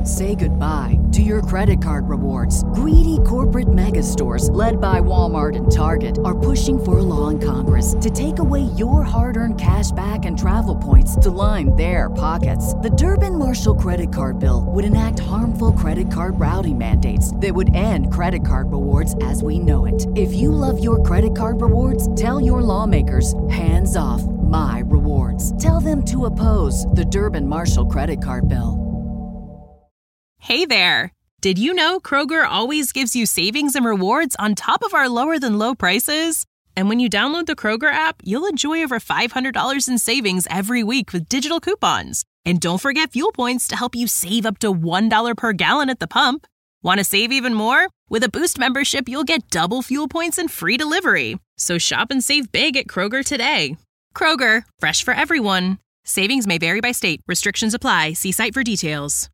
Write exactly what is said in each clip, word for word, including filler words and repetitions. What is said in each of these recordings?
Say goodbye to your credit card rewards. Greedy corporate mega stores, led by Walmart and Target, are pushing for a law in Congress to take away your hard-earned cash back and travel points to line their pockets. The Durbin-Marshall credit card bill would enact harmful credit card routing mandates that would end credit card rewards as we know it. If you love your credit card rewards, tell your lawmakers, hands off my rewards. Tell them to oppose the Durbin-Marshall credit card bill. Hey there! Did you know Kroger always gives you savings and rewards on top of our lower-than-low prices? And when you download the Kroger app, you'll enjoy over five hundred dollars in savings every week with digital coupons. And don't forget fuel points to help you save up to one dollar per gallon at the pump. Want to save even more? With a Boost membership, you'll get double fuel points and free delivery. So shop and save big at Kroger today. Kroger, fresh for everyone. Savings may vary by state. Restrictions apply. See site for details.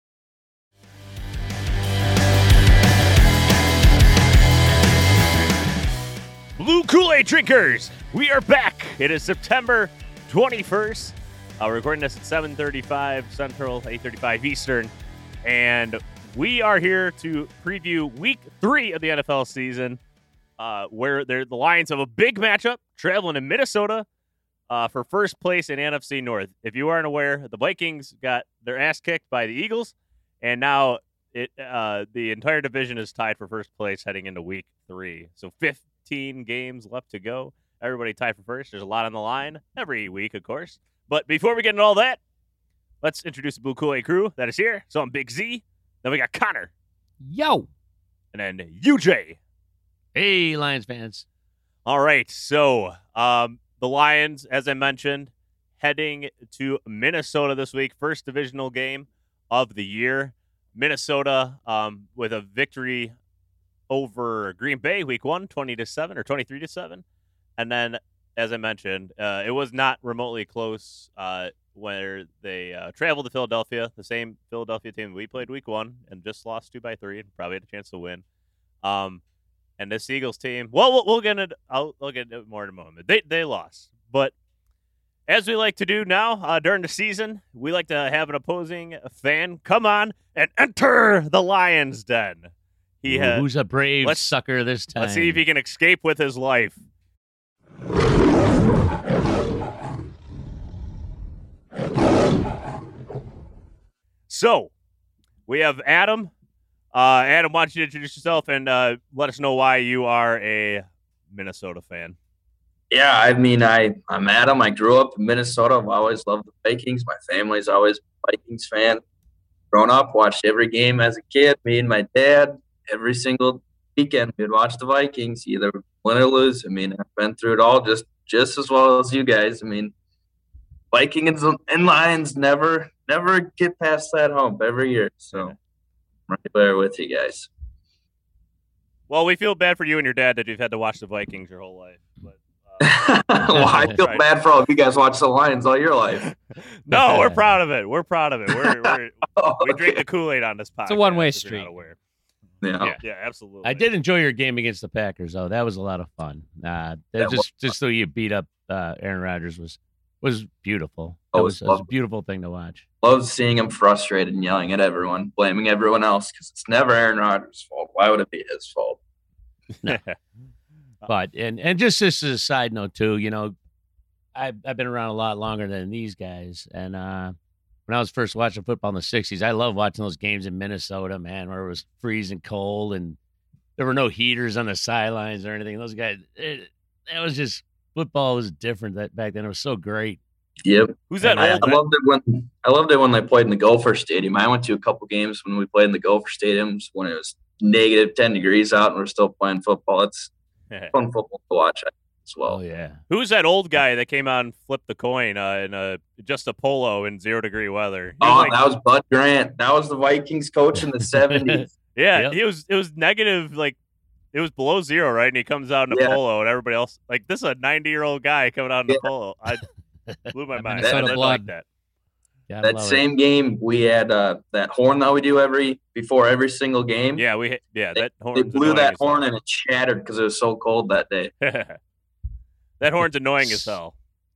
Blue Kool-Aid drinkers, we are back. It is September twenty-first. Uh, we're recording this at seven thirty-five Central, eight thirty-five Eastern. And we are here to preview week three of the N F L season, uh, where the Lions have a big matchup traveling to Minnesota uh, for first place in N F C North. If you aren't aware, the Vikings got their ass kicked by the Eagles, and now it uh, the entire division is tied for first place heading into week three. So fifth. fifteen games left to go. Everybody tied for first. There's a lot on the line every week, of course. But before we get into all that, let's introduce the Blue Kool-Aid crew that is here. So I'm Big Z. Then we got Connor. Yo. And then U J. Hey, Lions fans. All right. So um, the Lions, as I mentioned, heading to Minnesota this week. First divisional game of the year. Minnesota um, with a victory over Green Bay week one, twenty to seven or twenty-three to seven. And then, as I mentioned, uh, it was not remotely close uh, where they uh, traveled to Philadelphia, the same Philadelphia team we played week one and just lost two by three and probably had a chance to win. Um, and this Eagles team, well, we'll, we'll get it. I'll, I'll get it more in a moment. They, they lost. But as we like to do now uh, during the season, we like to have an opposing fan come on and enter the Lion's Den. He Ooh, has, who's a brave sucker this time? Let's see if he can escape with his life. So, we have Adam. Uh, Adam, why don't you introduce yourself and uh, let us know why you are a Minnesota fan. Yeah, I mean, I, I'm Adam. I grew up in Minnesota. I've always loved the Vikings. My family's always a Vikings fan. Grown up, watched every game as a kid. Me and my dad. Every single weekend, we'd watch the Vikings, either win or lose. I mean, I've been through it all just, just as well as you guys. I mean, Vikings and Lions never never get past that hump every year. So I'm right there with you guys. Well, we feel bad for you and your dad that you've had to watch the Vikings your whole life. But, uh, well, I feel right. bad for all of you guys watch the Lions all your life. No, we're proud of it. We're proud of it. We're, we're, oh, we okay. drink the Kool-Aid on this podcast. It's a one-way street. Yeah. yeah, yeah, absolutely. I did enjoy your game against the Packers, though. That was a lot of fun. Uh, that just just so you beat up uh, Aaron Rodgers was was beautiful. That oh, was, was a beautiful thing to watch. Love seeing him frustrated and yelling at everyone, blaming everyone else because it's never Aaron Rodgers' fault. Why would it be his fault? No. But and and just just as a side note too, you know, I've I've been around a lot longer than these guys, and uh, when I was first watching football in the sixties, I loved watching those games in Minnesota, man, where it was freezing cold and there were no heaters on the sidelines or anything. Those guys, it, that was just football was different that back then. It was so great. Yep. Who's that? I, old I loved it when I loved it when they played in the Gopher Stadium. I went to a couple games when we played in the Gopher Stadiums when it was negative ten degrees out and we're still playing football. It's fun football to watch as well. Oh yeah. Who's that old guy that came out and flipped the coin uh, in a just a polo in zero degree weather? He oh, was like, that was Bud Grant. That was the Vikings coach in the seventies. Yeah, Yep. he was. It was negative, like it was below zero, right? And he comes out in a Yeah. polo, and everybody else like this is a ninety year old guy coming out in a Yeah. polo. I blew my mind. Minnesota I didn't blood. like that. Gotta That love same game, we had uh, that horn that we do every before every single game. Yeah, we hit, yeah They, that horn. they blew that horn and it shattered because it was so cold that day. That horn's annoying as hell.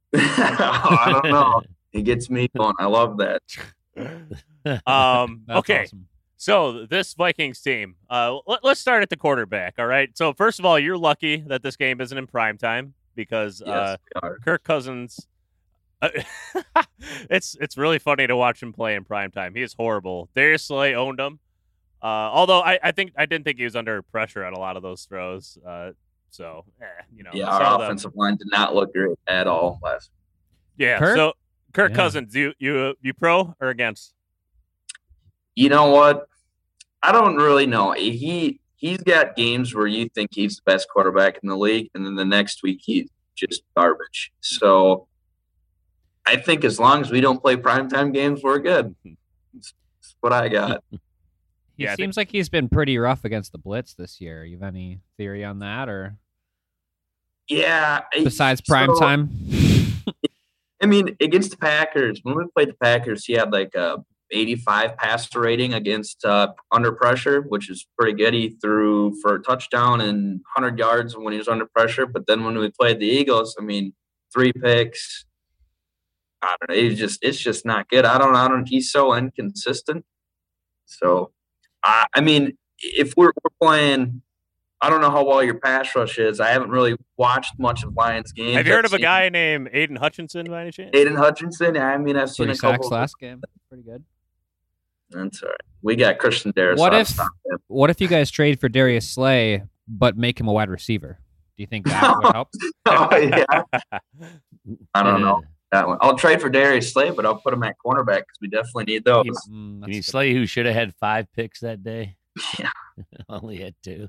I don't know. It gets me going. I love that. Um, That's okay, awesome. So this Vikings team, uh, let, let's start at the quarterback. All right. So first of all, you're lucky that this game isn't in prime time because uh, Yes, Kirk Cousins. Uh, it's it's really funny to watch him play in prime time. He is horrible. Darius Slay owned him. Uh, although I, I think I didn't think he was under pressure on a lot of those throws. Uh, so eh, you know, yeah, some our of them- offensive line did not look great at all last. Yeah. Kirk? So Kirk Yeah. Cousins, you you you pro or against? You know what? I don't really know. He he's got games where you think he's the best quarterback in the league, and then the next week he's just garbage. So I think as long as we don't play primetime games, we're good. That's what I got. He Yeah, I seems like he's been pretty rough against the blitz this year. You have any theory on that, or Yeah. besides so- prime time? I mean, against the Packers, when we played the Packers, he had like a eighty-five passer rating against uh, under pressure, which is pretty good. He threw for a touchdown and one hundred yards when he was under pressure. But then when we played the Eagles, I mean, three picks. I don't know. It's just it's just not good. I don't I don't. He's so inconsistent. So, I I mean, if we're, we're playing. I don't know how well your pass rush is. I haven't really watched much of Lions games. Have you heard I've of a seen guy named Aiden Hutchinson by any chance? Aiden Hutchinson? I mean, I've seen Three a couple. sacks last game. Pretty good. That's all right. We got Christian Darris. What so I'll if- stop him. What if you guys trade for Darius Slay, but make him a wide receiver? Do you think that would help? Oh, yeah. I don't know that one. I'll trade for Darius Slay, but I'll put him at cornerback because we definitely need those. Mm, Can you that's good. Slay, who should have had five picks that day, Yeah. only had two.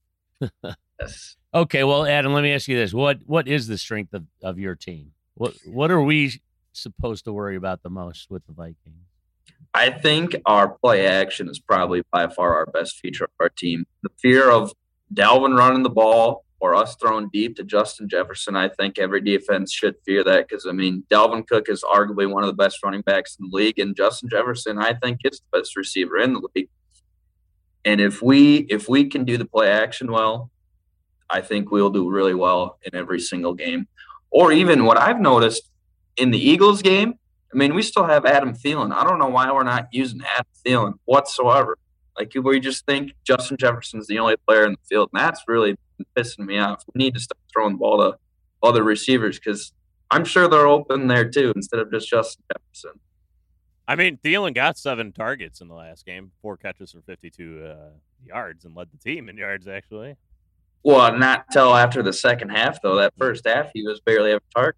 Yes. Okay, well, Adam, let me ask you this: what what is the strength of, of your team? What what are we supposed to worry about the most with the Vikings? I think our play action is probably by far our best feature of our team. The fear of Dalvin running the ball or us throwing deep to Justin Jefferson, I think every defense should fear that because, I mean, Dalvin Cook is arguably one of the best running backs in the league, and Justin Jefferson, I think, is the best receiver in the league. And if we if we can do the play action well, I think we'll do really well in every single game. Or even what I've noticed in the Eagles game, I mean, we still have Adam Thielen. I don't know why we're not using Adam Thielen whatsoever. Like, we just think Justin Jefferson's the only player in the field, and that's really pissing me off. We need to start throwing the ball to other receivers because I'm sure they're open there too instead of just Justin Jefferson. I mean, Thielen got seven targets in the last game, four catches for fifty-two uh, yards, and led the team in yards, actually. Well, not till after the second half, though. That first half, he was barely a target.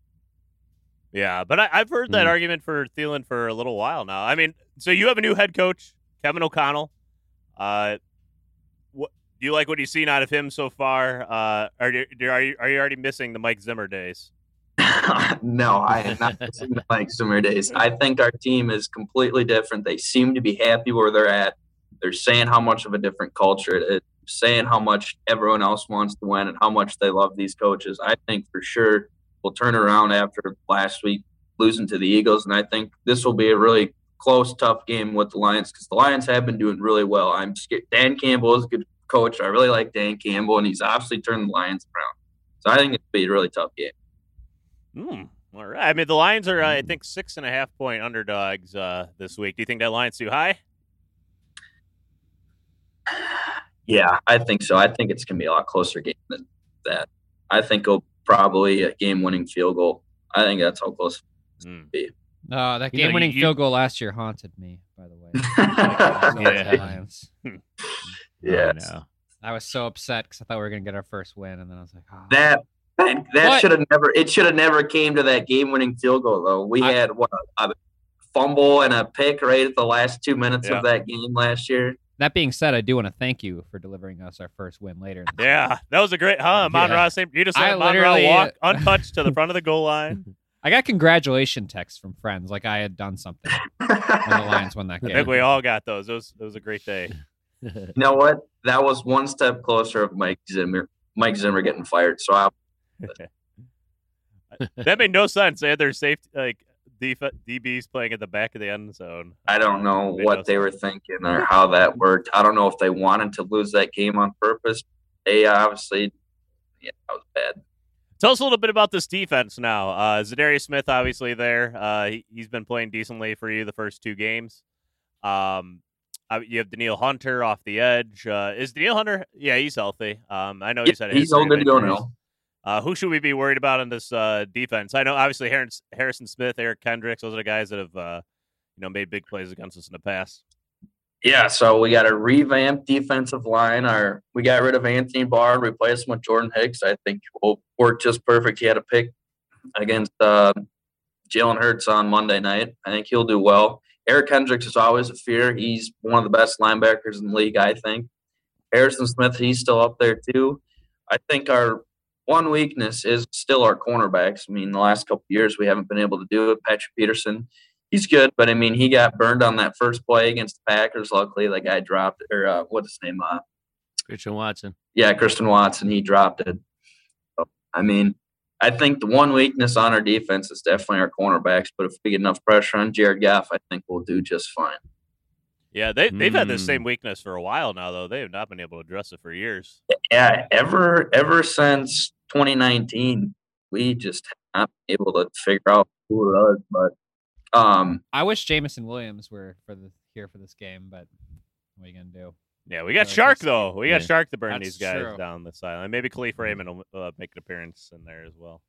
Yeah, but I, I've heard that Hmm. argument for Thielen for a little while now. I mean, so you have a new head coach, Kevin O'Connell. Uh, what do you like what you've seen out of him so far? Uh, are you are you are you already missing the Mike Zimmer days? No, I am not missing the Mike Zimmer days. I think our team is completely different. They seem to be happy where they're at. They're saying how much of a different culture it is, saying how much everyone else wants to win and how much they love these coaches. I think for sure we'll turn around after last week losing to the Eagles, and I think this will be a really close, tough game with the Lions because the Lions have been doing really well. I'm scared. Dan Campbell is a good coach. I really like Dan Campbell, and he's obviously turned the Lions around. So I think it'll be a really tough game. Hmm. All right. I mean, the Lions are, uh, I think, six and a half point underdogs uh, this week. Do you think that line's too high? Yeah, I think so. I think it's going to be a lot closer game than that. I think it'll probably a game-winning field goal. I think that's how close Hmm. Uh, that You know, you- game-winning you- field goal last year haunted me, by the way. Yeah. Lions. Yes. Oh, no. I was so upset because I thought we were going to get our first win, and then I was like, oh. That that, that What? should have never it should have never came to that game-winning field goal though. We I- had what a fumble and a pick right at the last two minutes Yeah. of that game last year. That being said, I do want to thank you for delivering us our first win later. In the Yeah, that was a great, huh? Mon Yeah. Ra, same- you just I let Mon Ra literally- walk untouched to the front of the goal line. I got congratulation texts from friends, like I had done something when the Lions won that I game. think we all got those. It was, it was a great day. You know what? That was one step closer of Mike Zimmer. Mike Zimmer getting fired. So I, That made no sense. They had their safety, like def- D Bs playing at the back of the end zone. I don't know Made what no they sense. were thinking or how that worked. I don't know if they wanted to lose that game on purpose. They obviously, yeah, that was bad. Tell us a little bit about this defense now. Uh, Zadarius Smith, obviously there. Uh, he, he's been playing decently for you the first two games. Um, Uh, you have Daniil Hunter off the edge. Uh, is Daniil Hunter? Yeah, he's healthy. Um, I know he's had a He's history all of good to go injuries. now. Uh, who should we be worried about in this uh, defense? I know obviously Harris, Harrison Smith, Eric Kendricks. Those are the guys that have uh, you know made big plays against us in the past. Yeah, so we got a revamped defensive line. Our we got rid of Anthony Barr, replaced him with Jordan Hicks. I think will work just perfect. He had a pick against uh, Jalen Hurts on Monday night. I think he'll do well. Eric Kendricks is always a fear. He's one of the best linebackers in the league, I think. Harrison Smith, he's still up there too. I think our one weakness is still our cornerbacks. I mean, the last couple of years we haven't been able to do it. Patrick Peterson, he's good, but I mean, he got burned on that first play against the Packers. Luckily, the guy dropped it, or uh, what's his name? Uh, Christian Watson. Yeah, Christian Watson. He dropped it. So, I mean, I think the one weakness on our defense is definitely our cornerbacks. But if we get enough pressure on Jared Goff, I think we'll do just fine. Yeah, they they've Mm. had this same weakness for a while now, though. They have not been able to address it for years. Yeah, ever ever since twenty nineteen, we just have not been able to figure out who it was. But um, I wish Jamison Williams were for the here for this game, but what are you gonna do? Yeah, we got Uh, Shark this- though. We got yeah. Shark to burn That's these guys true. down the sideline. Maybe Khalif Raymond will uh, make an appearance in there as well.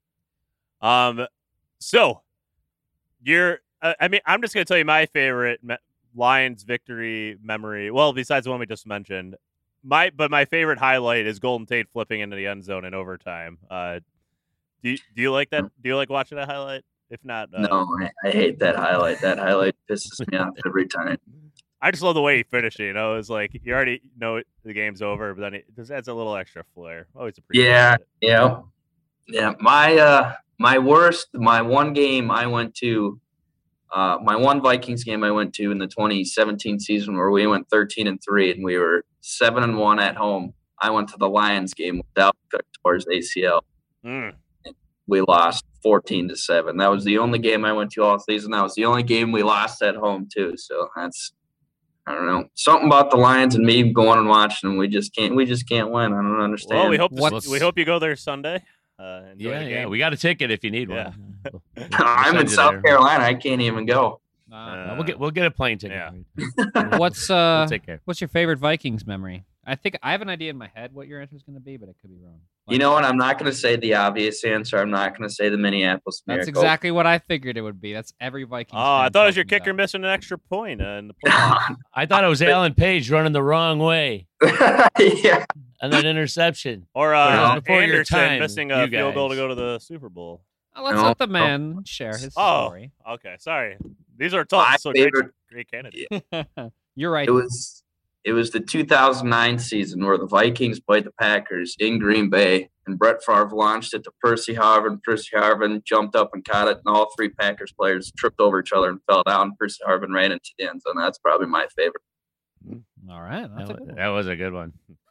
Um, so you're. Uh, I mean, I'm just gonna tell you my favorite me- Lions victory memory. Well, besides the one we just mentioned, my but my favorite highlight is Golden Tate flipping into the end zone in overtime. Uh, do you, do you like that? Do you like watching that highlight? If not, uh, no, I, I hate that highlight. That highlight pisses me off every time. I just love the way he finished it. You know, it's like you already know it, the game's over, but then it just adds a little extra flair. Always appreciate Yeah, it. yeah, yeah. My uh, my worst, my one game I went to, uh, my one Vikings game I went to in the twenty seventeen season where we went thirteen and three and we were seven and one at home. I went to the Lions game without Cook towards A C L. Mm. We lost fourteen to seven. That was the only game I went to all season. That was the only game we lost at home too. So that's, I don't know, something about the Lions and me going and watching them. We just can't. We just can't win. I don't understand. Well, we hope What's- we hope you go there Sunday. Uh, enjoy Yeah, the yeah. game. We got a ticket if you need Yeah. one. We'll- we'll I'm in send you South there. Carolina. I can't even go. Uh, Uh, No, we'll get we'll get a plane ticket. yeah. what's uh We'll take care. what's your favorite Vikings memory? I think I have an idea in my head what your answer is going to be, but it could be wrong. You know what? I'm not going to say the obvious answer. I'm not going to say the Minneapolis That's Miracle. exactly what I figured it would be. That's every Vikings. Oh, I fan thought it was your talking kicker about. missing an extra point uh, in the playoffs. I thought it was Alan Page running the wrong way Yeah. and that interception. or But it uh, was before your Anderson time, missing a you field goal to guys. go to the Super Bowl. Oh, let's No, let the no. man share his Oh, story. okay. Sorry, these are tough. My So great, favorite- great candidate. You're right. It was it was the two thousand nine season where the Vikings played the Packers in Green Bay, and Brett Favre launched it to Percy Harvin. Percy Harvin jumped up and caught it, and all three Packers players tripped over each other and fell down. Percy Harvin ran into the end zone. That's probably my favorite. All right. That's a That, good wa- one. that was a good one.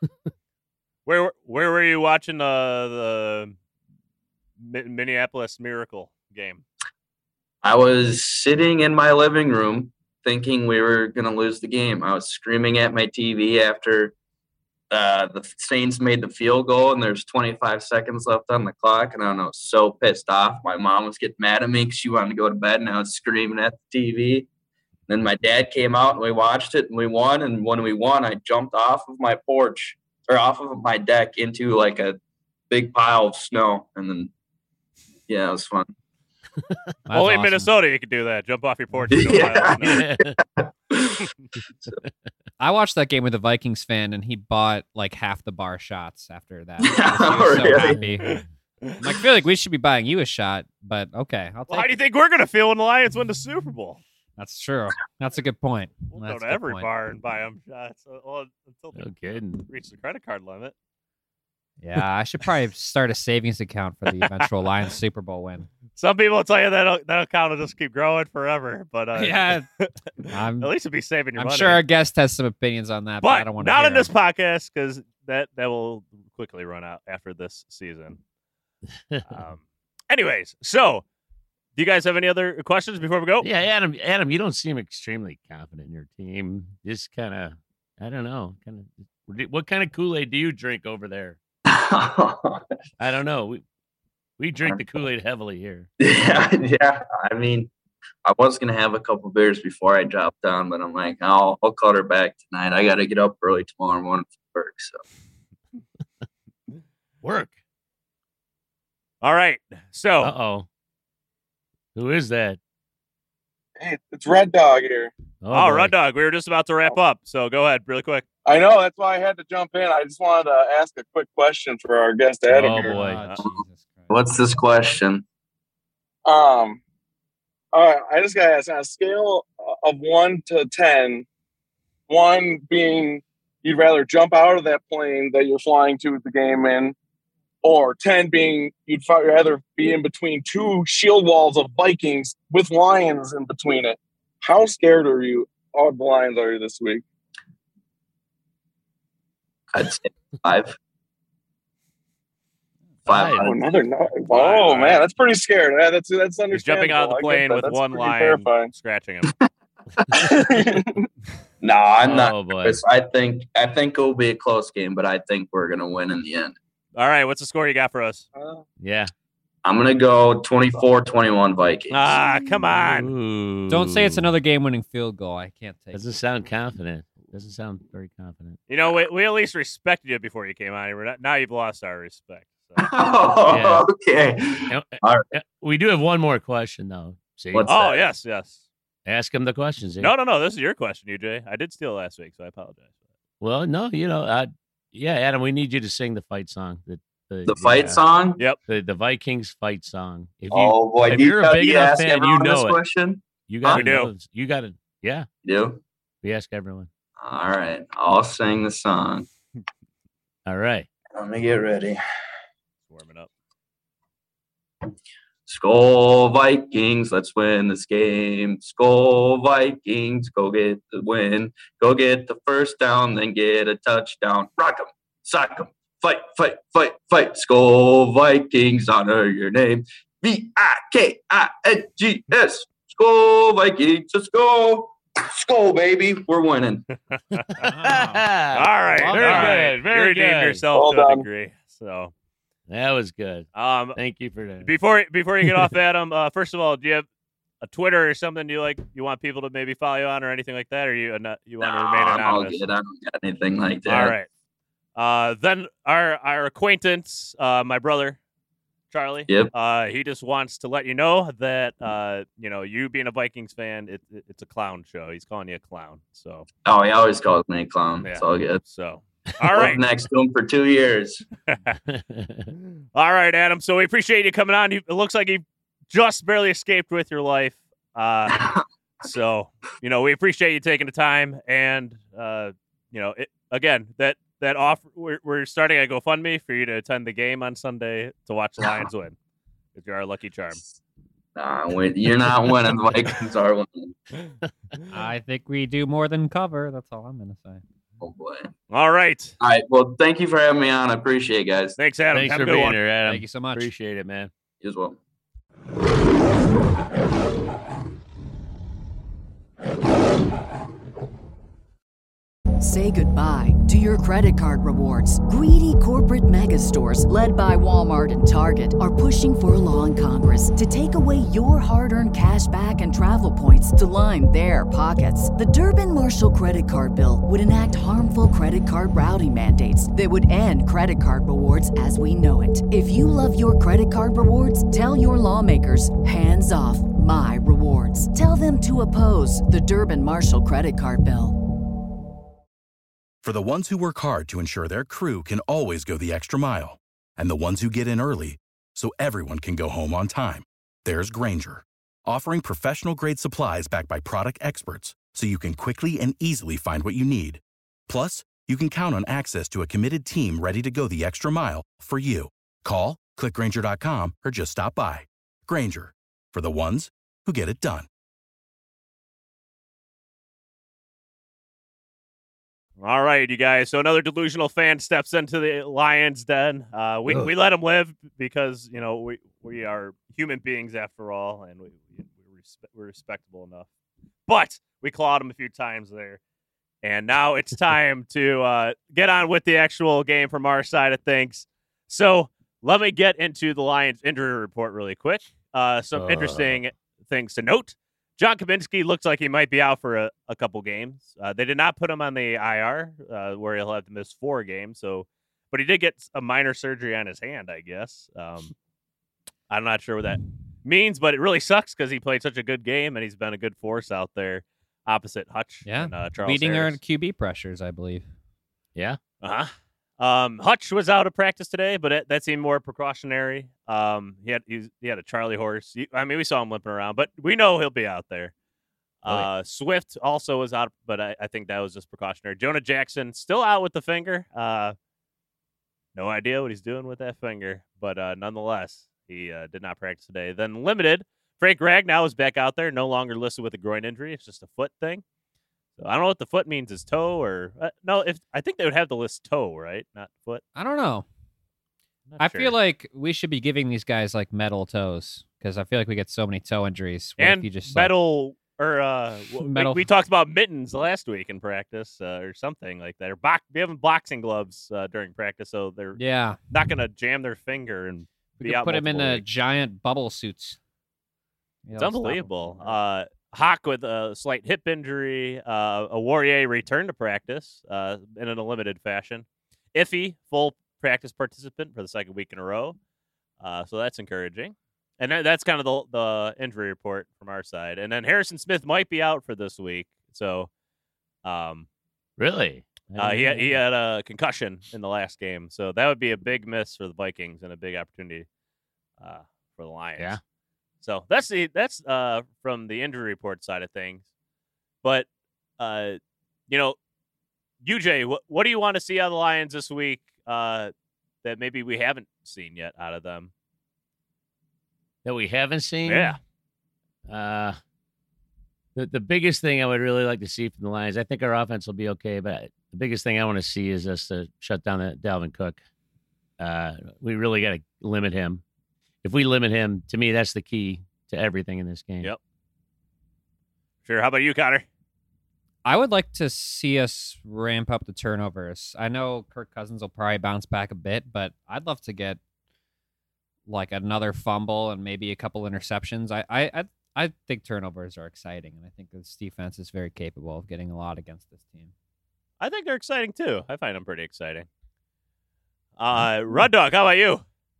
Where where were you watching uh, the Mi- Minneapolis Miracle game? I was sitting in my living room thinking we were going to lose the game. I was screaming at my T V after uh, the Saints made the field goal and there's twenty-five seconds left on the clock. And I was so pissed off. My mom was getting mad at me because she wanted to go to bed and I was screaming at the T V. Then my dad came out and we watched it and we won. And when we won, I jumped off of my porch or off of my deck into like a big pile of snow. And then, yeah, it was fun. That's Only in awesome. Minnesota you could do that. Jump off your porch. and go Yeah. miles an hour. I watched that game with a Vikings fan, and he bought like half the bar shots after that. He Oh, was so really? happy. I'm like, I feel like we should be buying you a shot, but okay, I'll Well, how take do you it. think we're gonna feel when the Lions win the Super Bowl? That's true. That's a good point. We'll That's go a to good every point. bar and buy them shots uh, well, until No they kidding. reach the credit card limit. Yeah, I should probably start a savings account for the eventual Lions Super Bowl win. Some people will tell you that that account will just keep growing forever, but uh, Yeah, I'm, at least you'll be saving your I'm money. sure our guest has some opinions on that, but, I but don't want to. not hear in this them. podcast because that that will quickly run out after this season. Um, anyways, so do you guys have any other questions before we go? Yeah, Adam. Adam, you don't seem extremely confident in your team. Just kind of, I don't know, kind of. What kind of Kool-Aid do you drink over there? I don't know. We we drink the Kool-Aid heavily here. yeah, yeah. I mean, I was gonna have a couple beers before I dropped down, but I'm like, I'll I'll cut her back tonight. I got to get up early tomorrow morning for work. So Work. All right. So, Uh oh. Who is that? Hey, it's Red Dog here. oh, boy. Red Dog, we were just about to wrap up. So go ahead, really quick. I know, that's why I had to jump in. I just wanted to ask a quick question for our guest Adam Oh, here. boy. Ah, Jesus Christ. what's this question? Um, all right, I just got to ask, on a scale of one to ten, one being you'd rather jump out of that plane that you're flying to the game in, or ten being you'd fi- rather be in between two shield walls of Vikings with lions in between it. How scared are you of the Lions are you this week? I'd say five. Five. Five. Oh, another no. Five, Oh all man, right. that's pretty scared. Yeah, that's that's understandable. He's jumping out of the I get plane that. with That's one pretty lion terrifying. scratching him. No, I'm not. Oh, boy. nervous. I think I think it'll be a close game, but I think we're gonna win in the end. All right, what's the score you got for us? Uh, Yeah. I'm gonna go twenty-four twenty-one Vikings. Ah, come on. Ooh. Don't say it's another game-winning field goal. I can't take it. Doesn't sound confident. Doesn't sound very confident. You know, we, we at least respected you before you came on here. We're not- Now you've lost our respect. So. Oh, Yeah. okay. And- All right. uh, We do have one more question, though. See, What's Oh, that? yes, yes. ask him the questions. No, no, no. This is your question, U J. I did steal last week, so I apologize. Well, no, you know, uh, yeah, Adam, we need you to sing the fight song. The the, The fight uh, song. Yep. the the Vikings fight song. If you Oh boy, if do you're a you, big do you enough ask fan, you everyone know this it. question? you got We to do. know, you got to, yeah, You do? we ask everyone. All right, I'll sing the song. All right. Let me get ready. Warming up. Skull Vikings, let's win this game. Skull Vikings, go get the win. Go get the first down, then get a touchdown. Rock 'em, sock 'em, fight, fight, fight, fight. Skull Vikings, honor your name. V I K I N G S. Skull Vikings, let's go. Skull, baby, we're winning. All right. Well Very done. good. Very You redeemed good. yourself Well to a done. degree. So, That was good. um, Thank you for that. before before you get off, Adam, uh, first of all, do you have a Twitter or something you like you want people to maybe follow you on or anything like that, or you uh, not, you want to No, remain I'm all anonymous? good. I don't got anything like that. All right. Uh, then our our acquaintance, uh, my brother, Charlie. Yep. Uh, he just wants to let you know that uh, you know, you being a Vikings fan, it, it, it's a clown show. He's calling you a clown. So Oh, he always calls me a clown. Yeah. It's all good. so. All right. Lived next to him for two years. All right, Adam. So we appreciate you coming on. You, it looks like you just barely escaped with your life. Uh, so you know, we appreciate you taking the time, and uh, you know, it, again, that that offer we're, we're starting a GoFundMe for you to attend the game on Sunday to watch the Lions win. If you're our lucky charm. Nah, wait, you're not winning. The Vikings are winning. I think we do more than cover. That's all I'm going to say. Oh boy. All right. All right. Well, thank you for having me on. I appreciate it, guys. Thanks, Adam. Thanks Have for a good being one. here, Adam. Thank you so much. Appreciate it, man. You as well. Say goodbye to your credit card rewards. Greedy corporate mega stores, led by Walmart and Target, are pushing for a law in Congress to take away your hard-earned cash back and travel points to line their pockets. The Durbin-Marshall credit card bill would enact harmful credit card routing mandates that would end credit card rewards as we know it. If you love your credit card rewards, tell your lawmakers, hands off my rewards. Tell them to oppose the Durbin-Marshall credit card bill. For the ones who work hard to ensure their crew can always go the extra mile, and the ones who get in early so everyone can go home on time, there's Grainger, offering professional-grade supplies backed by product experts so you can quickly and easily find what you need. Plus, you can count on access to a committed team ready to go the extra mile for you. Call, click Grainger dot com, or just stop by. Grainger, for the ones who get it done. All right, you guys. So another delusional fan steps into the Lions' den. Uh, we Ugh. we let him live because you know we, we are human beings after all, and we, we we're, respe- we're respectable enough. But we clawed him a few times there, and now it's time to uh, get on with the actual game from our side of things. So let me get into the Lions' injury report really quick. Uh, some Uh. interesting things to note. John Kaminsky looks like he might be out for a, a couple games. Uh, they did not put him on the I R, uh, where he'll have to miss four games. So, but he did get a minor surgery on his hand, I guess. Um, I'm not sure what that means, but it really sucks because he played such a good game and he's been a good force out there opposite Hutch. Yeah, and, uh, Charles leading her Harris. in Q B pressures, I believe. Yeah. Uh huh. Um, Hutch was out of practice today, but it, that seemed more precautionary. Um, he had he, he had a Charlie horse. He, I mean, we saw him limping around, but we know he'll be out there. Oh, yeah. Uh, Swift also was out, but I, I think that was just precautionary. Jonah Jackson still out with the finger. Uh, no idea what he's doing with that finger, but uh, nonetheless, he uh, did not practice today. Then limited. Frank Ragnow is back out there, no longer listed with a groin injury. It's just a foot thing. So I don't know what the foot means is toe or uh, no. If I think they would have to list toe, right? Not foot. I don't know. Not I sure. feel like we should be giving these guys like metal toes because I feel like we get so many toe injuries. What if and you just like, metal or uh, w- Metal- We, we talked about mittens last week in practice uh, or something like that. Or bo- we have boxing gloves uh, during practice, so they're yeah, not going to jam their finger and we be could out put him in multiple a weeks. giant bubble suits. It's unbelievable. Uh, Hawk with a slight hip injury. Uh, a Warrior returned to practice uh, in a limited fashion. Iffy, full practice participant for the second week in a row. Uh, so that's encouraging. And that- that's kind of the, the injury report from our side. And then Harrison Smith might be out for this week. So um, Really? uh, he, had, he had a concussion in the last game. So that would be a big miss for the Vikings and a big opportunity uh, for the Lions. Yeah. So that's the that's uh from the injury report side of things, but uh you know, U J, what what do you want to see out of the Lions this week uh that maybe we haven't seen yet out of them? That we haven't seen? Yeah, Uh, the the biggest thing I would really like to see from the Lions, I think our offense will be okay, but the biggest thing I want to see is us to shut down the Dalvin Cook. Uh, we really got to limit him. If we limit him, to me, that's the key to everything in this game. Yep. Sure. How about you, Connor? I would like to see us ramp up the turnovers. I know Kirk Cousins will probably bounce back a bit, but I'd love to get like another fumble and maybe a couple interceptions. I I I, I think turnovers are exciting, and I think this defense is very capable of getting a lot against this team. I think they're exciting too. I find them pretty exciting. Uh, Rud Dog, how about you?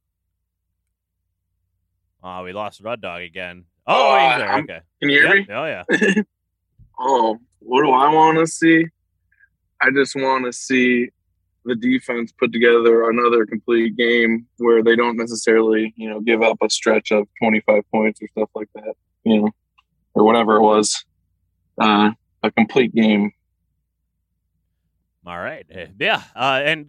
Oh, we lost Rud Dog again. Oh, Oh, he's there. I'm- Okay. Can you hear Yep. me? Oh, yeah. Oh, what do I want to see? I just want to see the defense put together another complete game where they don't necessarily, you know, give up a stretch of twenty-five points or stuff like that, you know, or whatever it was. Uh, a complete game. All right. Eh, Yeah. Uh, and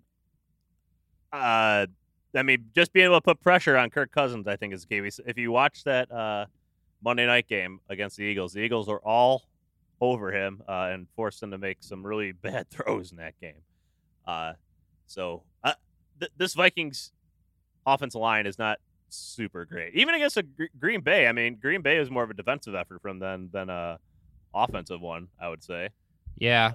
uh, I mean, just being able to put pressure on Kirk Cousins, I think, is key. We s- If you watch that uh, Monday night game against the Eagles, the Eagles were all over him uh, and forced him to make some really bad throws in that game. Uh, so uh, th- this Vikings offensive line is not super great, even against a Gr- Green Bay. I mean, Green Bay is more of a defensive effort from them than a offensive one, I would say. Yeah,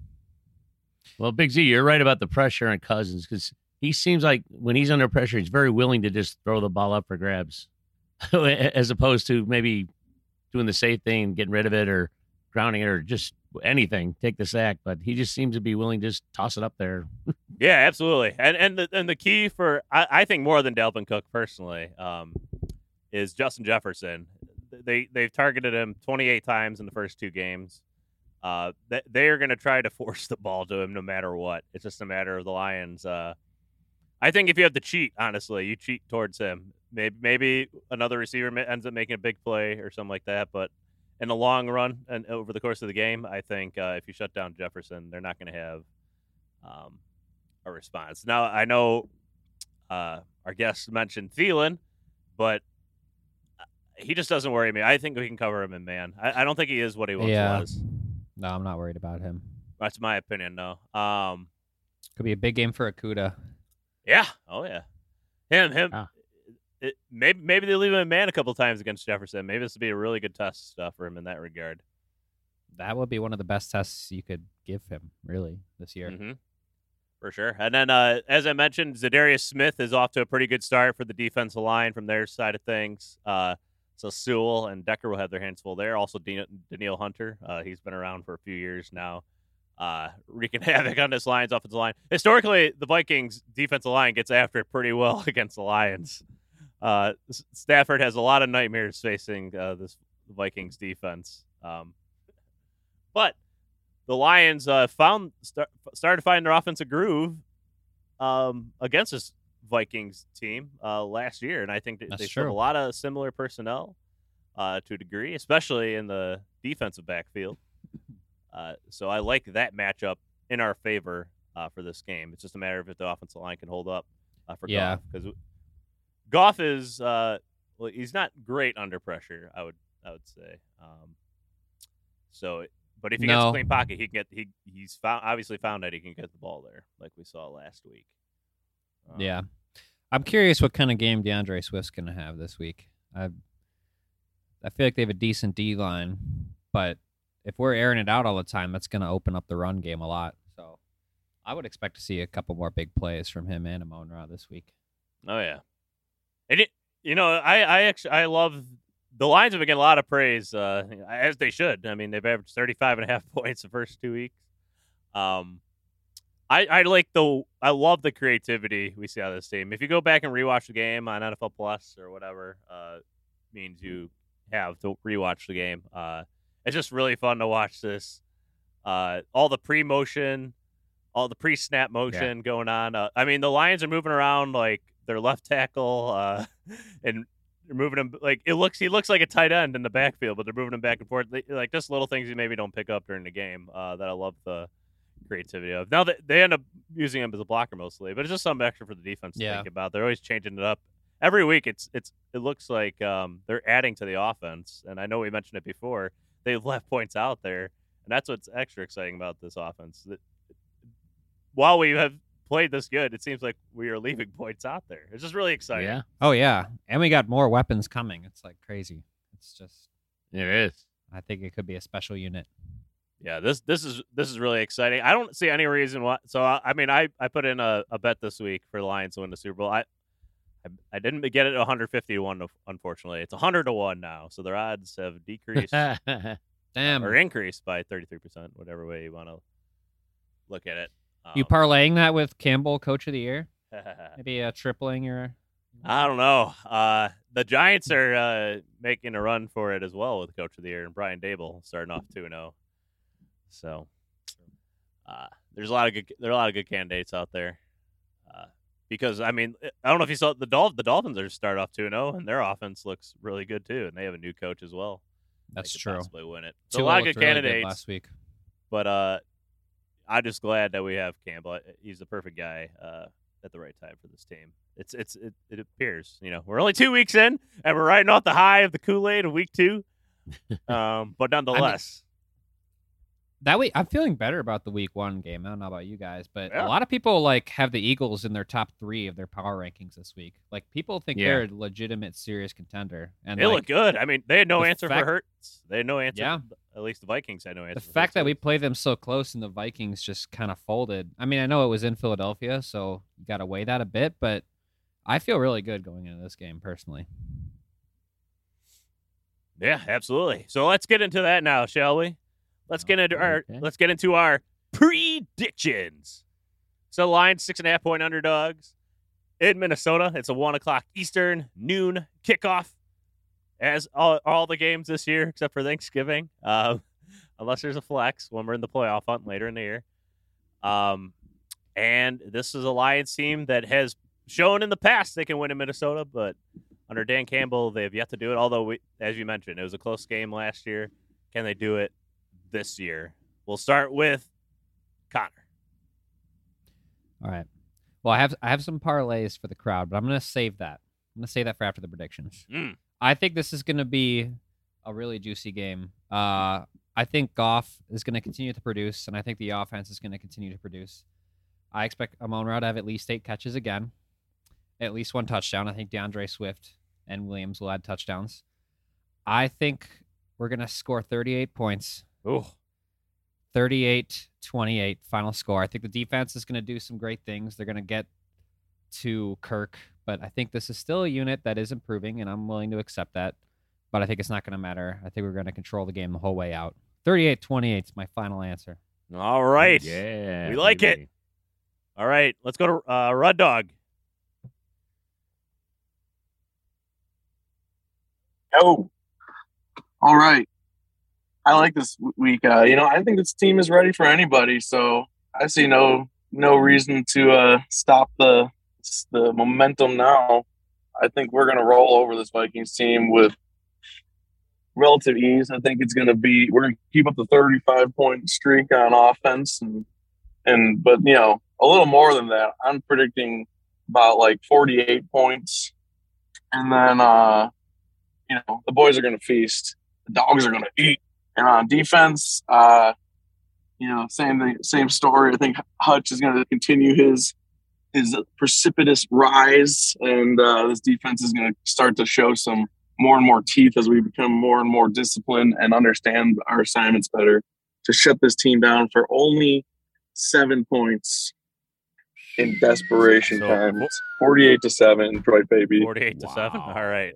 Well, Big Z, you're right about the pressure on Cousins because he seems like when he's under pressure, he's very willing to just throw the ball up for grabs, as opposed to maybe doing the safe thing, getting rid of it, or grounding it, or just anything, take the sack. But he just seems to be willing to just toss it up there. Yeah, absolutely. And and the and the key for I, I think more than Dalvin Cook personally um, is Justin Jefferson. They they've targeted him twenty-eight times in the first two games. Uh, they, they are going to try to force the ball to him no matter what. It's just a matter of the Lions. Uh, I think if you have to cheat, honestly, you cheat towards him. Maybe maybe another receiver ma- ends up making a big play or something like that. But in the long run and over the course of the game, I think uh, if you shut down Jefferson, they're not going to have um, a response. Now, I know uh, our guest mentioned Thielen, but he just doesn't worry me. I think we can cover him in man. I, I don't think he is what he once Yeah. was. no, I'm not worried about him. That's my opinion, though. Um, Could be a big game for Akuda. yeah. Oh, yeah. Him, him. Ah. It, maybe maybe they leave him in man a couple times against Jefferson. Maybe this would be a really good test uh, for him in that regard. That would be one of the best tests you could give him, really, this year. Mm-hmm. For sure. And then, uh, as I mentioned, Zadarius Smith is off to a pretty good start for the defensive line from their side of things. Uh, So Sewell and Decker will have their hands full there. Also, Danielle Hunter. Uh, he's been around for a few years now, uh, wreaking havoc on this Lions offensive line. Historically, the Vikings defensive line gets after it pretty well against the Lions. Uh, Stafford has a lot of nightmares facing uh, this Vikings defense. Um, but the Lions uh, found start, started finding their offensive groove um, against this Vikings team uh, last year, and I think that That's they true. showed a lot of similar personnel uh, to a degree, especially in the defensive backfield. Uh, so I like that matchup in our favor uh, for this game. It's just a matter of if the offensive line can hold up uh, for Yeah. Goff, because Goff is uh, well, he's not great under pressure. I would I would say. Um, so, but if he gets No. a clean pocket, he can get he he's found, obviously found that he can get the ball there, like we saw last week. Um, Yeah. I'm curious what kind of game DeAndre Swift's going to have this week. I I feel like they have a decent D line, but if we're airing it out all the time, that's going to open up the run game a lot. So I would expect to see a couple more big plays from him and Amon Ra this week. Oh yeah, and it you know I I actually I love the Lions have been getting a lot of praise uh, as they should. I mean they've averaged thirty-five and a half points the first two weeks. Um. I, I like the I love the creativity we see out of this team. If you go back and rewatch the game on N F L Plus or whatever uh, means you have to rewatch the game, uh, it's just really fun to watch this. Uh, all the pre-motion, all the pre-snap motion yeah. going on. Uh, I mean, the Lions are moving around like their left tackle uh, and they're moving him like it looks. He looks like a tight end in the backfield, but they're moving him back and forth. They, like just little things you maybe don't pick up during the game uh, that I love the creativity of. Now that they end up using him as a blocker mostly, but it's just something extra for the defense to Yeah. think about. They're always changing it up every week. It's it's it looks like um, they're adding to the offense, and I know we mentioned it before. They've left points out there, and that's what's extra exciting about this offense. That while we have played this good, it seems like we are leaving points out there. It's just really exciting. Yeah, Oh, yeah. And we got more weapons coming. It's like crazy. It's just, it is. I think it could be a special unit. Yeah, this this is this is really exciting. I don't see any reason why. So I, I mean, I, I put in a, a bet this week for the Lions to win the Super Bowl. I I, I didn't get it one hundred fifty to one, unfortunately. It's one hundred to one now, so their odds have decreased Damn. or increased by thirty-three percent, whatever way you want to look at it. Um, You parlaying that with Campbell, Coach of the Year? Maybe uh, tripling your. I don't know. Uh, the Giants are uh, making a run for it as well with Coach of the Year, and Brian Dable starting off two and oh. So uh, there's a lot of good there are a lot of good candidates out there. Uh, because I mean, I don't know if you saw the Dolphins. The Dolphins are start off two and oh, and their offense looks really good too, and they have a new coach as well. That's They could true. Possibly win it. So Tua a lot of looked good really candidates last week. But uh, I'm just glad that we have Campbell. He's the perfect guy uh, at the right time for this team. It's it's it, it appears, you know, we're only two weeks in, and we're riding off the high of the Kool-Aid of week two. Um, but nonetheless, That week, I'm feeling better about the week one game. I don't know about you guys, but Yeah. a lot of people like have the Eagles in their top three of their power rankings this week. Like people think Yeah. they're a legitimate, serious contender. And they like, look good. I mean, they had no the answer fact- for Hurts. They had no answer. Yeah. At least the Vikings had no answer. the for fact Hurts. that we played them so close and the Vikings just kind of folded. I mean, I know it was in Philadelphia, so you got to weigh that a bit, but I feel really good going into this game personally. Yeah, absolutely. So let's get into that now, shall we? Let's get into our Okay. let's get into our predictions. So Lions six and a half point underdogs in Minnesota. It's a one o'clock Eastern noon kickoff, as all, all the games this year except for Thanksgiving, um, unless there's a flex when we're in the playoff hunt later in the year. Um, and this is a Lions team that has shown in the past they can win in Minnesota, but under Dan Campbell, they have yet to do it. Although, we, as you mentioned, it was a close game last year. Can they do it this year? We'll start with Connor. All right. Well, I have I have some parlays for the crowd, but I'm going to save that. I'm going to save that for after the predictions. Mm. I think this is going to be a really juicy game. Uh, I think Goff is going to continue to produce, and I think the offense is going to continue to produce. I expect Amon Ra to have at least eight catches again, at least one touchdown. I think DeAndre Swift and Williams will add touchdowns. I think we're going to score thirty-eight points. Ooh. thirty-eight twenty-eight final score. I think the defense is going to do some great things. They're going to get to Kirk, but I think this is still a unit that is improving, and I'm willing to accept that. but I think it's not going to matter. I think we're going to control the game the whole way out. thirty-eight twenty-eight is my final answer. All right. Yeah. We like baby. it. All right. Let's go to uh, Rud Dog. Oh, all right. I like this week. Uh, you know, I think this team is ready for anybody, so I see no no reason to uh, stop the the momentum now. I think we're going to roll over this Vikings team with relative ease. I think it's going to be we're going to keep up the thirty-five point streak on offense, and and but you know a little more than that. I'm predicting about like forty-eight points, and then uh, you know the boys are going to feast. The dogs are going to eat. And on defense, uh, you know, same thing, same story. I think Hutch is going to continue his his precipitous rise, and uh, this defense is going to start to show some more and more teeth as we become more and more disciplined and understand our assignments better to shut this team down for only seven points in desperation So, times. Forty-eight to seven, Detroit baby. Forty-eight to seven. Wow. All right.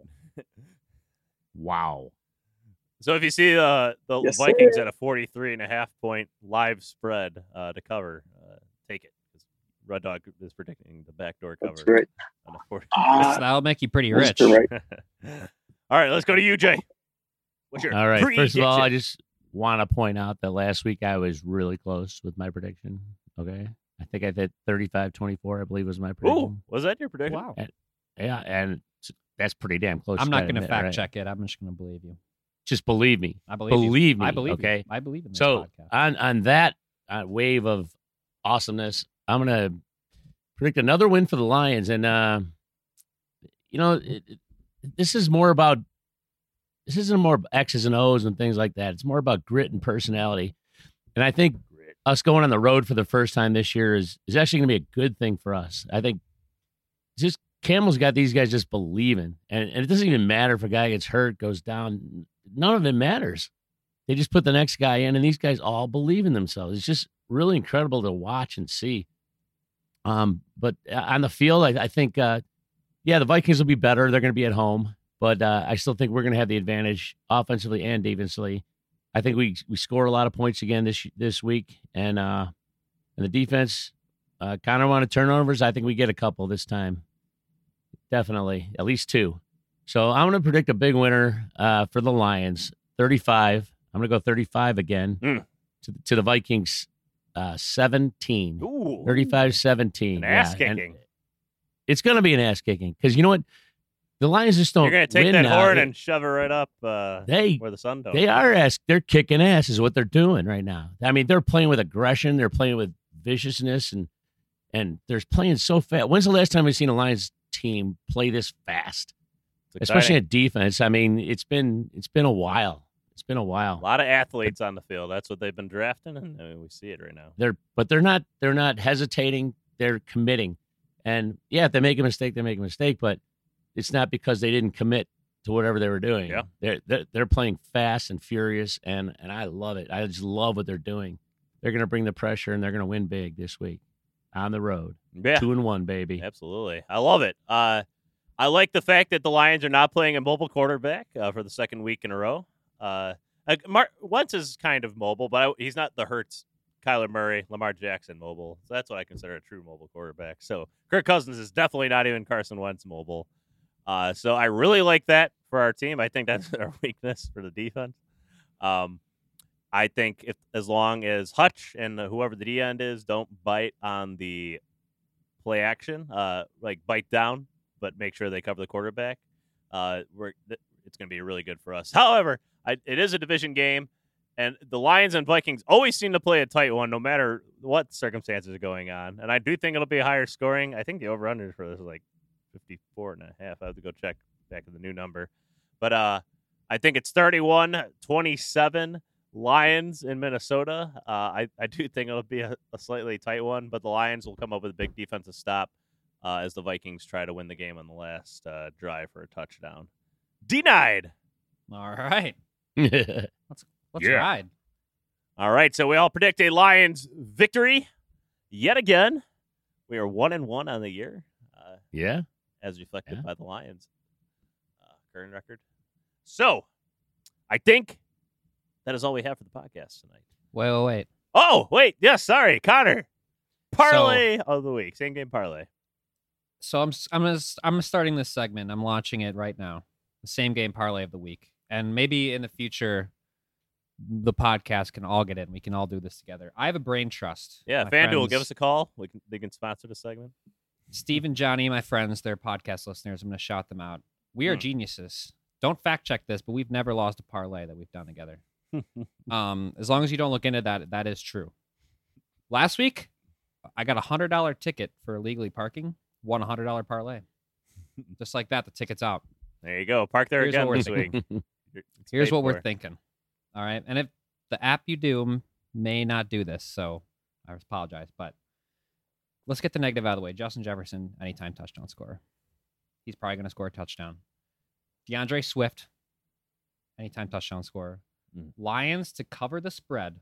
Wow. So if you see uh, the Yes, Vikings sir. at a forty-three and a half point live spread uh, to cover, uh, take it. Because Red Dog is predicting the backdoor cover. That's right. On a forty. Uh, That'll make you pretty that's rich. right. All right, let's go to you, Jay. What's your All right. First of all, I prediction? just want to point out that last week I was really close with my prediction. Okay. I think I hit thirty-five twenty-four, I believe was my Ooh, prediction. was that your prediction? Wow. Yeah. And that's pretty damn close. I'm you not gotta going to admit, fact right? check it. I'm just going to believe you. Just believe me. I believe, Believe you. me, I believe okay? you. I believe in this So podcast. on on that uh, wave of awesomeness, I'm gonna predict another win for the Lions, and uh, you know, it, it, this is more about this isn't more X's and O's and things like that. It's more about grit and personality, and I think us going on the road for the first time this year is is actually gonna be a good thing for us. I think just Camel's got these guys just believing, and, and it doesn't even matter if a guy gets hurt, goes down. None of it matters. They just put the next guy in, and these guys all believe in themselves. It's just really incredible to watch and see. Um, but on the field, I, I think, uh, yeah, the Vikings will be better. They're going to be at home, but uh, I still think we're going to have the advantage offensively and defensively. I think we we score a lot of points again this this week, and uh, and the defense uh, kind of want to turnovers. I think we get a couple this time. Definitely, at least two. So I'm going to predict a big winner uh, for the Lions, thirty-five. I'm going to go thirty-five again Mm. to, to the Vikings, uh, seventeen. Ooh, thirty-five seventeen. an ass Yeah, and kicking. It's going to be an ass kicking because you know what? The Lions just don't You're gonna take win that now. horn They- and shove it right up uh, They where the sun don't. they are ass. They're kicking ass is what they're doing right now. I mean, they're playing with aggression. They're playing with viciousness, and and they're playing so fast. When's the last time we've seen a Lions team play this fast? It's Especially exciting. at defense. I mean, it's been it's been a while. It's been a a while. lot of athletes on the field. That's what they've been drafting, and I mean, we see it right now. They're but they're not they're not hesitating. They're committing. And yeah, if they make a mistake, they make a mistake. But it's not because they didn't commit to whatever they were doing. Yeah. They're they're, they're playing fast and furious, and and I love it. I just love what they're doing. They're going to bring the pressure, and they're going to win big this week on the road. Yeah, Two and one, baby. absolutely. I love it. Uh, I like the fact that the Lions are not playing a mobile quarterback uh, for the second week in a row. Uh, like Mar- Wentz is kind of mobile, but I, he's not the Hurts, Kyler Murray, Lamar Jackson mobile. So that's what I consider a true mobile quarterback. So Kirk Cousins is definitely not even Carson Wentz mobile. Uh, so I really like that for our team. I think that's our weakness for the defense. Um, I think if as long as Hutch and whoever the D end is don't bite on the play action, uh, like bite down, but make sure they cover the quarterback, uh, we're, it's going to be really good for us. However, I, it is a division game, and the Lions and Vikings always seem to play a tight one no matter what circumstances are going on. And I do think it'll be higher scoring. I think the over-under for this is like fifty-four and a half. I have to go check back at the new number. But uh, I think it's thirty-one twenty-seven Lions in Minnesota. Uh, I, I do think it'll be a, a slightly tight one, but the Lions will come up with a big defensive stop uh, as the Vikings try to win the game on the last uh, drive for a touchdown. Denied. All right. Yeah. Let's let's Yeah. ride. All right, so we all predict a Lions victory yet again. We are one and one on the year, uh, yeah. as reflected Yeah. by the Lions' uh, current record. So, I think that is all we have for the podcast tonight. Wait, wait, wait. Oh, wait. Yes, sorry. Connor. Parlay so, of the week. Same game parlay. So I'm I'm gonna, I'm starting this segment. I'm launching it right now. The same game parlay of the week. And maybe in the future, the podcast can all get in. We can all do this together. I have a brain trust. Yeah, FanDuel, give us a call. We can They can sponsor the segment. Steve and Johnny, my friends, they're podcast listeners. I'm going to shout them out. We are hmm. geniuses. Don't fact check this, but we've never lost a parlay that we've done together. um, as long as you don't look into that, that is true. Last week, I got a one hundred dollars ticket for illegally parking. Won a one hundred dollars parlay. Just like that, the ticket's out. There you go. Park there Here's again this week. Here's what we're thinking. All right. And if the app you do may not do this, so I apologize. But let's get the negative out of the way. Justin Jefferson, anytime touchdown scorer. He's probably going to score a touchdown. DeAndre Swift, anytime touchdown scorer. Mm. Lions to cover the spread.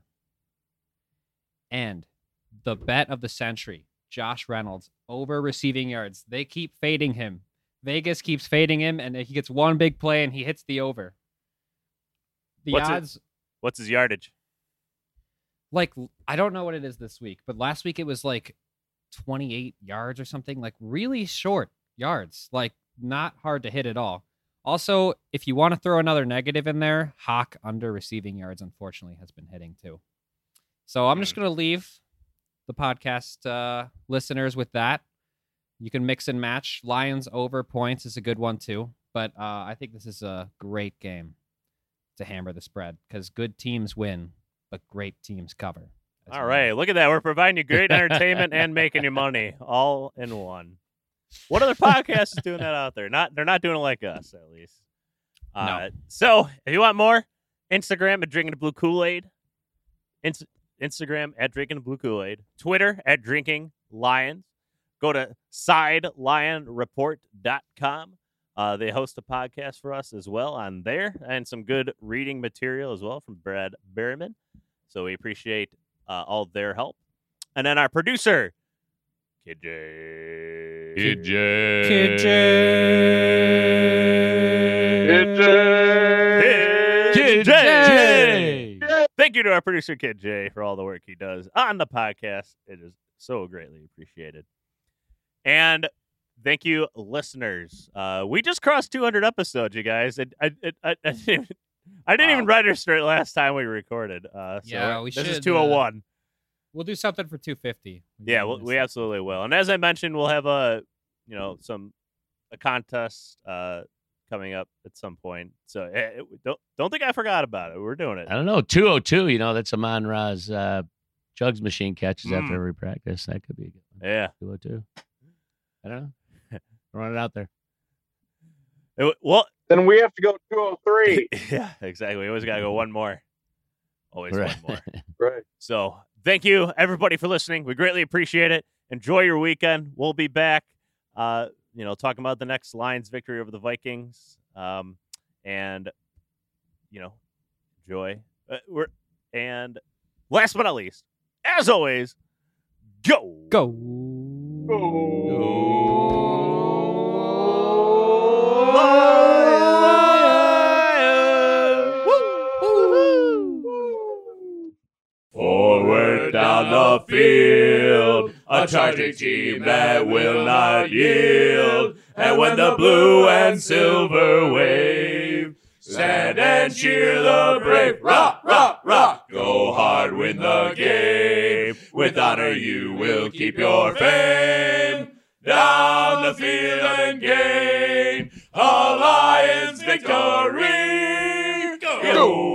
And the bet of the century. Josh Reynolds over receiving yards. They keep fading him. Vegas keeps fading him, and he gets one big play, and he hits the over. The what's odds. It, what's his yardage? Like, I don't know what it is this week, but last week it was like twenty-eight yards or something. Like, really short yards. Like, not hard to hit at all. Also, if you want to throw another negative in there, Hawk under receiving yards, unfortunately, has been hitting too. So I'm just going to leave the podcast uh, listeners with that. You can mix and match. Lions over points is a good one too. But uh, I think this is a great game to hammer the spread because good teams win, but great teams cover. All right. Look at that. We're providing you great entertainment and making you money all in one. What other podcast is doing that out there? Not They're not doing it like us, at least. Uh, no. So if you want more, Instagram at Drinking the Blue Kool-Aid. Inst- Instagram at Drinking the Blue Kool-Aid. Twitter at Drinking Lions. Go to side lion report dot com. Uh, they host a podcast for us as well on there and some good reading material as well from Brad Berryman. So we appreciate uh, all their help. And then our producer, Kid J. Kid J. Kid J. Kid J. Kid J. Thank you to our producer, Kid J, for all the work he does on the podcast. It is so greatly appreciated. And thank you, listeners. Uh, we just crossed two hundred episodes, you guys. I, I, I, I didn't, even, I didn't wow. even register it last time we recorded. Uh, so yeah, we this should. This is two oh one. Uh, we'll do something for two fifty. Yeah, we'll, we absolutely will. And as I mentioned, we'll have a, you know, some a contest uh, coming up at some point. So eh, don't don't think I forgot about it. We're doing it. I don't know. two oh two. You know, that's Amon Ra's uh, Jugs machine catches mm. after every practice. That could be a good one. Yeah, two oh two. I don't know. Run it out there. It, well, then we have to go two oh three. Yeah, exactly. We always got to go one more. Always right. one more. Right. So thank you, everybody, for listening. We greatly appreciate it. Enjoy your weekend. We'll be back, uh, you know, talking about the next Lions victory over the Vikings. Um, and, you know, enjoy. Uh, we're And last but not least, as always, go. Go. Go. Forward down the field, a charging team that will not yield. And when the blue and silver wave, stand and cheer the brave. Rock, rock, rock. Go hard, win the game. With honor you will keep your fame. Down the field and gain a Lions victory. Go! Go.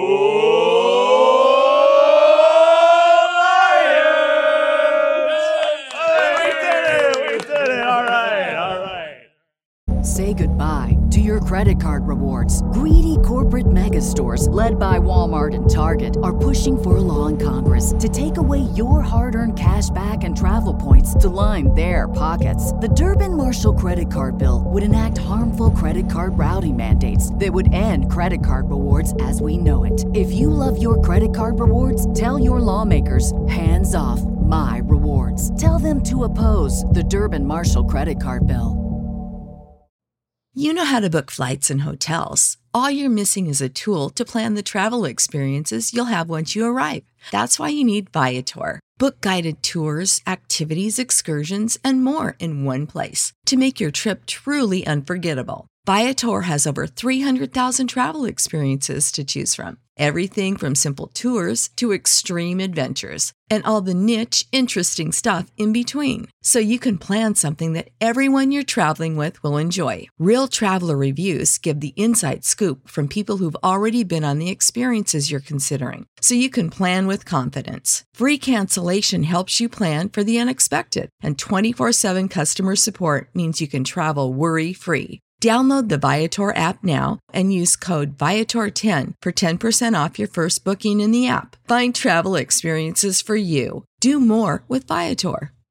Say goodbye to your credit card rewards. Greedy corporate mega stores, led by Walmart and Target, are pushing for a law in Congress to take away your hard-earned cash back and travel points to line their pockets. The Durbin-Marshall credit card bill would enact harmful credit card routing mandates that would end credit card rewards as we know it. If you love your credit card rewards, tell your lawmakers, hands off my rewards. Tell them to oppose the Durbin-Marshall credit card bill. You know how to book flights and hotels. All you're missing is a tool to plan the travel experiences you'll have once you arrive. That's why you need Viator. Book guided tours, activities, excursions, and more in one place to make your trip truly unforgettable. Viator has over three hundred thousand travel experiences to choose from. Everything from simple tours to extreme adventures and all the niche, interesting stuff in between. So you can plan something that everyone you're traveling with will enjoy. Real traveler reviews give the inside scoop from people who've already been on the experiences you're considering. So you can plan with confidence. Free cancellation helps you plan for the unexpected. And twenty-four seven customer support means you can travel worry-free. Download the Viator app now and use code Viator ten for ten percent off your first booking in the app. Find travel experiences for you. Do more with Viator.